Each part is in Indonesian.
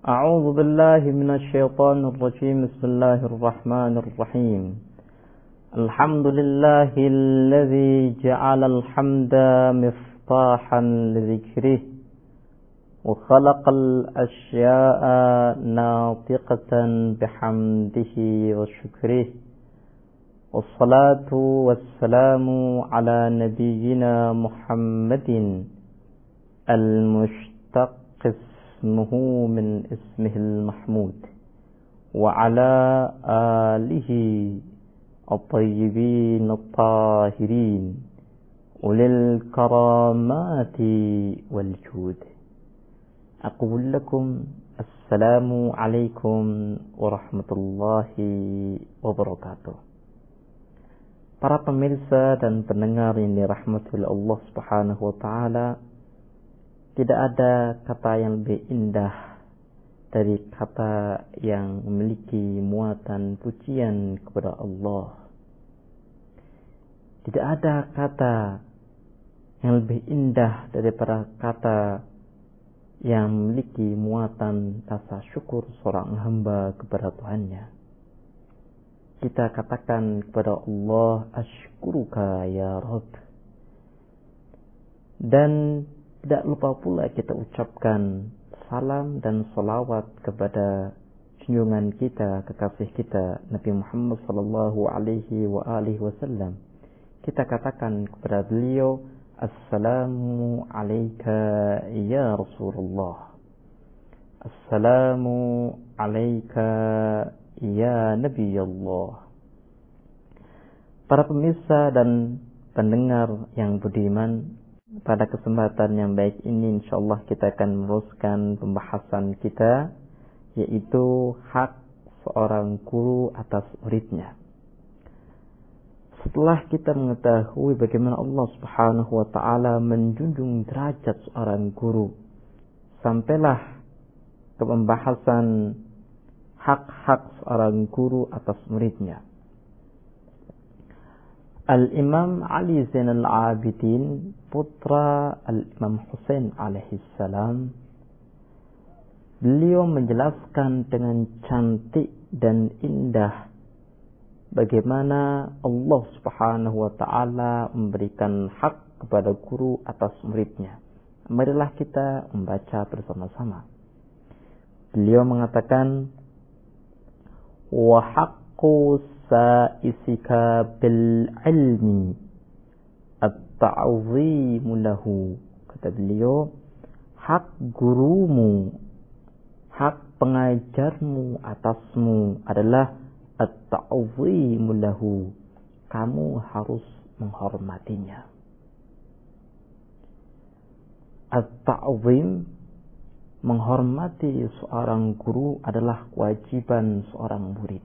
أعوذ بالله من الشيطان الرجيم. بسم الله الرحمن الرحيم. الحمد لله الذي جعل الحمد مفتاحا لذكره وخلق الأشياء ناطقة بحمده وشكره، والصلاة والسلام على نبينا محمد المشتق اسمه من اسمه المحمود، وعلى آله الطيبين الطاهرين أولي الكرامات والجود. أقول لكم السلام عليكم ورحمة الله وبركاته. Para pemirsa dan pendengar yang dirahmati oleh Allah Subhanahu wa taala, tidak ada kata yang lebih indah dari kata yang memiliki muatan pujian kepada Allah. Tidak ada kata yang lebih indah daripada kata yang memiliki muatan rasa syukur seorang hamba kepada Tuhannya. Kita katakan kepada Allah, Ashkuruka ya Rabb. Dan tidak lupa pula kita ucapkan salam dan salawat kepada junjungan kita, kekasih kita, Nabi Muhammad sallallahu alaihi wa alihi wasallam. Kita katakan kepada beliau, Assalamu alayka ya Rasulullah. Assalamu alayka ya Nabi Allah. Para pemirsa dan pendengar yang budiman, pada kesempatan yang baik ini insyaallah kita akan meneruskan pembahasan kita, yaitu hak seorang guru atas muridnya. Setelah kita mengetahui bagaimana Allah Subhanahu wa taala menjunjung derajat seorang guru, sampailah ke pembahasan hak-hak seorang guru atas muridnya. Al-Imam Ali Zainal Abidin, putra Al-Imam Husain alaihi salam, beliau menjelaskan dengan cantik dan indah bagaimana Allah Subhanahu wa taala memberikan hak kepada guru atas muridnya. Marilah kita membaca bersama-sama. Beliau mengatakan, wa haqqu sa'isika bil ilmi at-ta'zimu lahu. Kata beliau, hak gurumu, hak pengajarmu atasmu adalah at-ta'zimu lahu. Kamu harus menghormatinya. At-ta'zim, menghormati seorang guru adalah kewajiban seorang murid.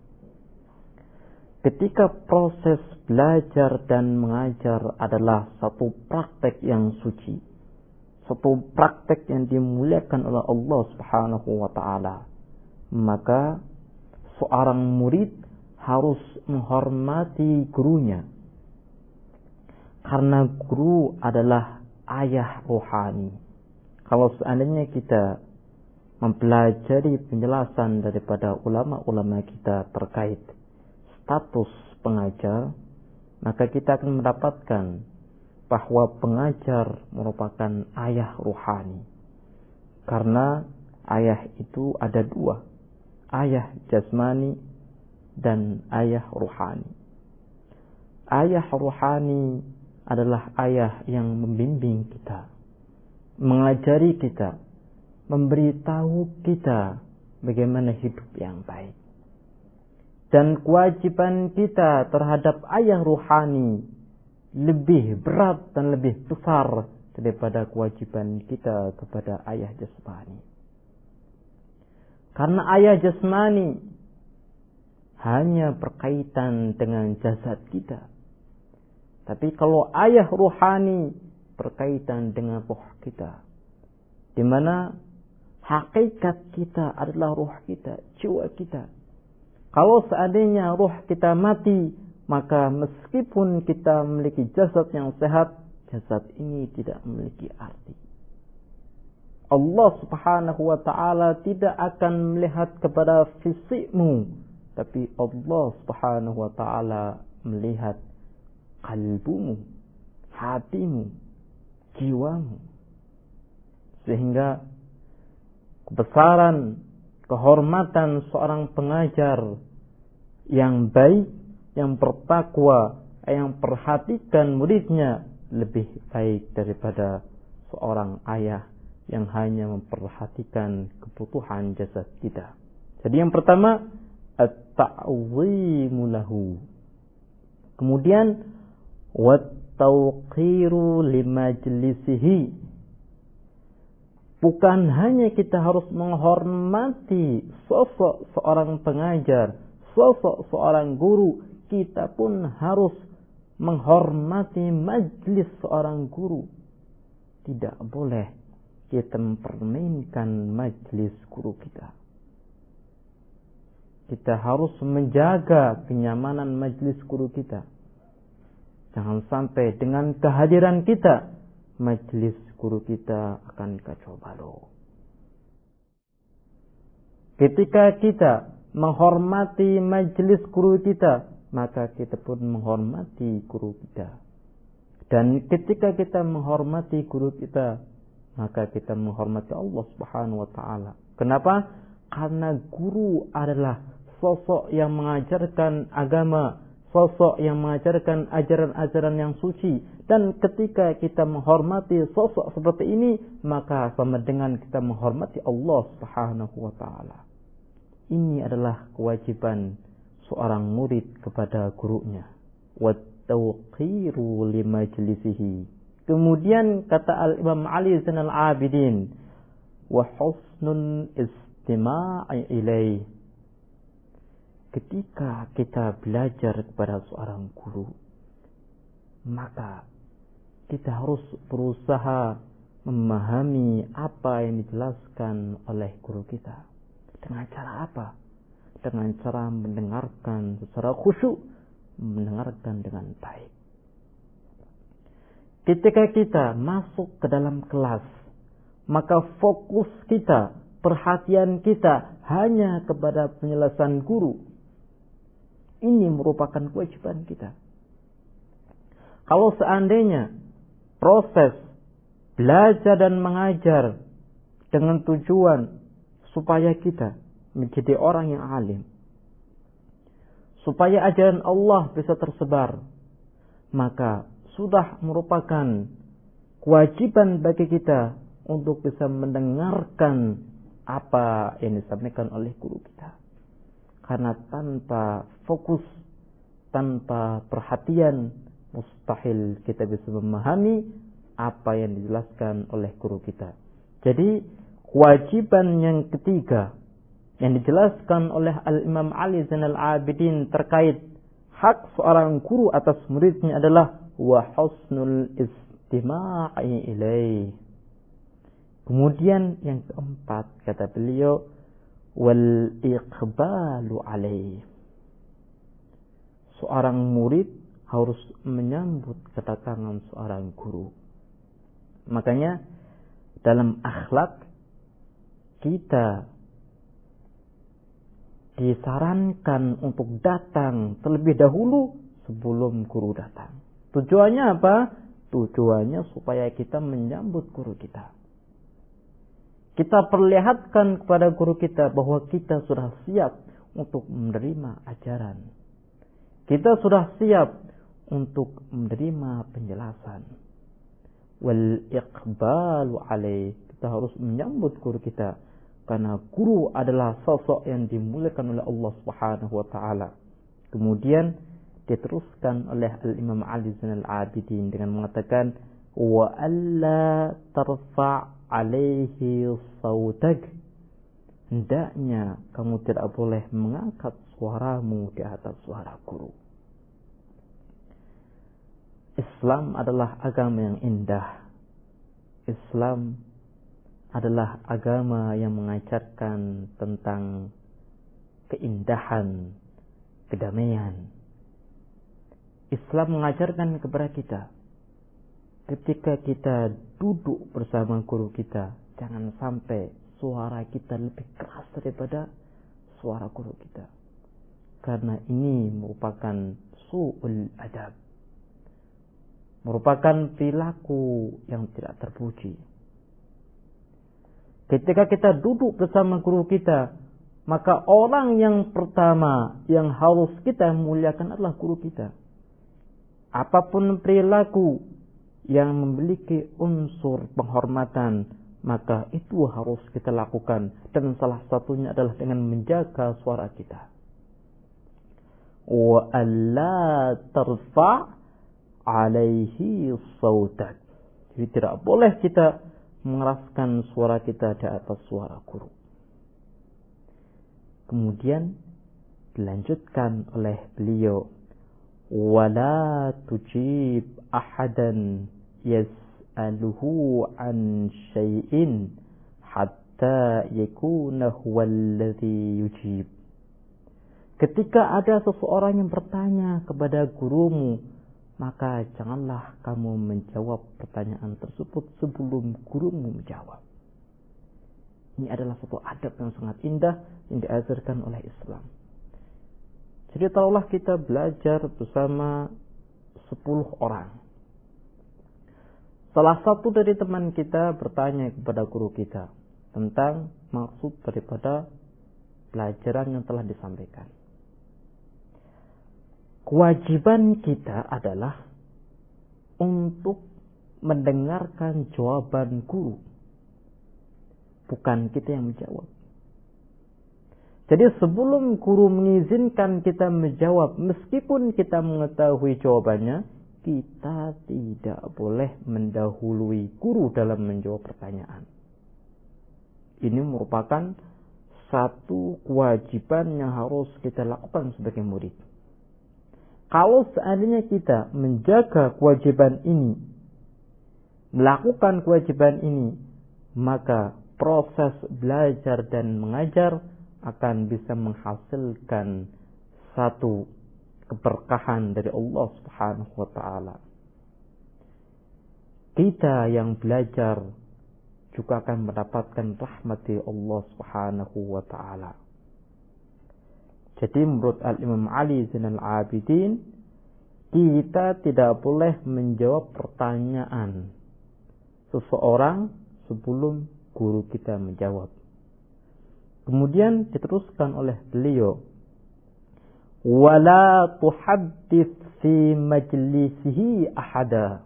Ketika proses belajar dan mengajar adalah satu praktek yang suci, satu praktek yang dimuliakan oleh Allah Subhanahu wa taala, maka seorang murid harus menghormati gurunya. Karena guru adalah ayah rohani. Kalau seandainya kita mempelajari penjelasan daripada ulama-ulama kita terkait status pengajar, maka kita akan mendapatkan bahwa pengajar merupakan ayah rohani. Karena ayah itu ada dua, ayah jasmani dan ayah rohani. Ayah rohani adalah ayah yang membimbing kita, mengajari kita, memberitahu kita bagaimana hidup yang baik. Dan kewajiban kita terhadap ayah ruhani lebih berat dan lebih besar daripada kewajiban kita kepada ayah jasmani. Karena ayah jasmani hanya berkaitan dengan jasad kita. Tapi kalau ayah ruhani berkaitan dengan roh kita, di mana hakikat kita adalah roh kita, jiwa kita. Kalau seandainya roh kita mati, maka meskipun kita memiliki jasad yang sehat, jasad ini tidak memiliki arti. Allah Subhanahu wa ta'ala tidak akan melihat kepada fisikmu, tapi Allah Subhanahu wa ta'ala melihat kalbumu, hatimu, jiwamu. Sehingga kebesaran, kehormatan seorang pengajar yang baik, yang bertakwa, yang perhatikan muridnya lebih baik daripada seorang ayah yang hanya memperhatikan kebutuhan jasad kita. Jadi yang pertama, at-ta'zimu lahu. Kemudian wat-tawqiru limajlisihi. Bukan hanya kita harus menghormati sosok seorang pengajar, sosok seorang guru, kita pun harus menghormati majlis seorang guru. Tidak boleh kita mempermainkan majlis guru kita. Kita harus menjaga kenyamanan majlis guru kita. Jangan sampai dengan kehadiran kita, majlis guru kita akan kacau balau. Ketika kita menghormati majlis guru kita, maka kita pun menghormati guru kita. Dan ketika kita menghormati guru kita, maka kita menghormati Allah Subhanahu wa ta'ala. Kenapa? Karena guru adalah sosok yang mengajarkan agama, sosok yang mengajarkan ajaran-ajaran yang suci. Dan ketika kita menghormati sosok seperti ini, maka sama dengan kita menghormati Allah Subhanahu wa ta'ala. Ini adalah kewajiban seorang murid kepada gurunya. Wat-tawqiru limajlisihi. Kemudian kata Al-Imam Ali Zainal Abidin, wa husnul istima'i ilaih. Ketika kita belajar kepada seorang guru, maka kita harus berusaha memahami apa yang dijelaskan oleh guru kita. Dengan cara apa? Dengan cara mendengarkan secara khusyuk, mendengarkan dengan baik. Ketika kita masuk ke dalam kelas, maka fokus kita, perhatian kita hanya kepada penjelasan guru. Ini merupakan kewajiban kita. Kalau seandainya proses belajar dan mengajar dengan tujuan supaya kita menjadi orang yang alim, supaya ajaran Allah bisa tersebar, maka sudah merupakan kewajiban bagi kita untuk bisa mendengarkan apa yang disampaikan oleh guru kita. Karena tanpa fokus, tanpa perhatian, mustahil kita bisa memahami apa yang dijelaskan oleh guru kita. Jadi kewajiban yang ketiga yang dijelaskan oleh Al-Imam Ali Zainal Abidin terkait hak seorang guru atas muridnya adalah wa husnul istima'i ilaih. Kemudian yang keempat kata beliau, wal iqbalu alaih. Seorang murid harus menyambut kedatangan seorang guru. Makanya dalam akhlak kita disarankan untuk datang terlebih dahulu sebelum guru datang. Tujuannya apa? Tujuannya supaya kita menyambut guru kita. Kita perlihatkan kepada guru kita bahwa kita sudah siap untuk menerima ajaran. Kita sudah siap untuk menerima penjelasan. Wal iqbalu alaih. Kita harus menyambut guru kita. Karena guru adalah sosok yang dimuliakan oleh Allah Subhanahu wa ta'ala. Kemudian diteruskan oleh Al-Imam Ali Zainal Abidin dengan mengatakan, wa alla tarfa' alaihi sautak. Hendaknya kamu tidak boleh mengangkat suaramu di atas suara guru. Islam adalah agama yang indah. Islam adalah agama yang mengajarkan tentang keindahan, kedamaian. Islam mengajarkan kepada kita, ketika kita duduk bersama guru kita, jangan sampai suara kita lebih keras daripada suara guru kita. Karena ini merupakan su'ul adab, merupakan perilaku yang tidak terpuji. Ketika kita duduk bersama guru kita, maka orang yang pertama yang harus kita muliakan adalah guru kita. Apapun perilaku yang memiliki unsur penghormatan, maka itu harus kita lakukan. Dan salah satunya adalah dengan menjaga suara kita. Wa alla tarfa' alaihi sautak. Jadi tidak boleh kita mengeraskan suara kita di atas suara guru. Kemudian dilanjutkan oleh beliau, wala tujib ahadan yas'aluhu an syai'in hatta yakuna huwa alladhi yujib. Ketika ada seseorang yang bertanya kepada gurumu, maka janganlah kamu menjawab pertanyaan tersebut sebelum gurumu menjawab. Ini adalah satu adab yang sangat indah yang diajarkan oleh Islam. Jadi taruhlah kita belajar bersama 10 orang. Salah satu dari teman kita bertanya kepada guru kita tentang maksud daripada pelajaran yang telah disampaikan. Kewajiban kita adalah untuk mendengarkan jawaban guru, bukan kita yang menjawab. Jadi sebelum guru mengizinkan kita menjawab, meskipun kita mengetahui jawabannya, kita tidak boleh mendahului guru dalam menjawab pertanyaan. Ini merupakan satu kewajiban yang harus kita lakukan sebagai murid. Kalau seandainya kita menjaga kewajiban ini, melakukan kewajiban ini, maka proses belajar dan mengajar akan bisa menghasilkan satu keberkahan dari Allah Subhanahu wa taala. Kita yang belajar juga akan mendapatkan rahmat dari Allah Subhanahu wa taala. Jadi menurut Al-Imam Ali Zainal Abidin, kita tidak boleh menjawab pertanyaan seseorang sebelum guru kita menjawab. Kemudian diteruskan oleh beliau, wala tuhaddits fi majlisihi ahada.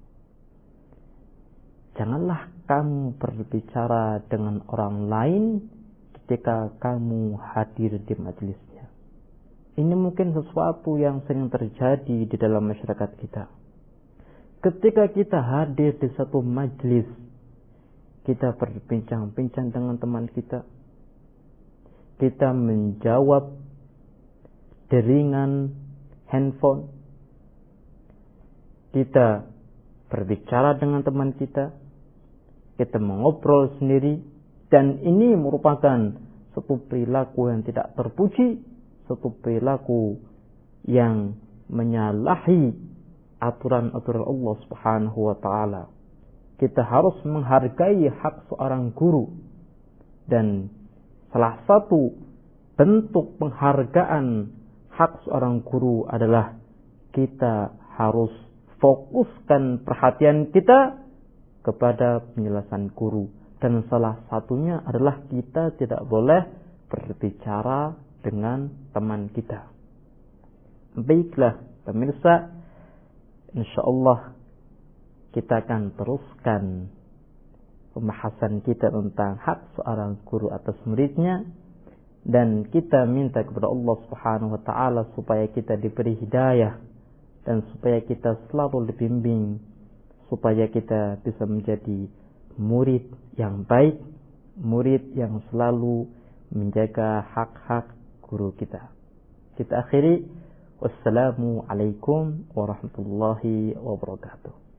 Janganlah kamu berbicara dengan orang lain ketika kamu hadir di majelisnya. Ini mungkin sesuatu yang sering terjadi di dalam masyarakat kita. Ketika kita hadir di satu majelis, kita berbincang-bincang dengan teman kita, kita menjawab deringan handphone, kita berbicara dengan teman kita mengobrol sendiri, dan ini merupakan satu perilaku yang tidak terpuji, satu perilaku yang menyalahi aturan-aturan Allah Subhanahu wa taala. Kita harus menghargai hak seorang guru, dan salah satu bentuk penghargaan hak seorang guru adalah kita harus fokuskan perhatian kita kepada penjelasan guru. Dan salah satunya adalah kita tidak boleh berbicara dengan teman kita. Baiklah pemirsa, insyaallah kita akan teruskan pembahasan kita tentang hak seorang guru atas muridnya, dan kita minta kepada Allah Subhanahu wa taala supaya kita diberi hidayah dan supaya kita selalu dibimbing, supaya kita bisa menjadi murid yang baik, murid yang selalu menjaga hak-hak guru kita. Kita akhiri, wassalamu alaikum warahmatullahi wabarakatuh.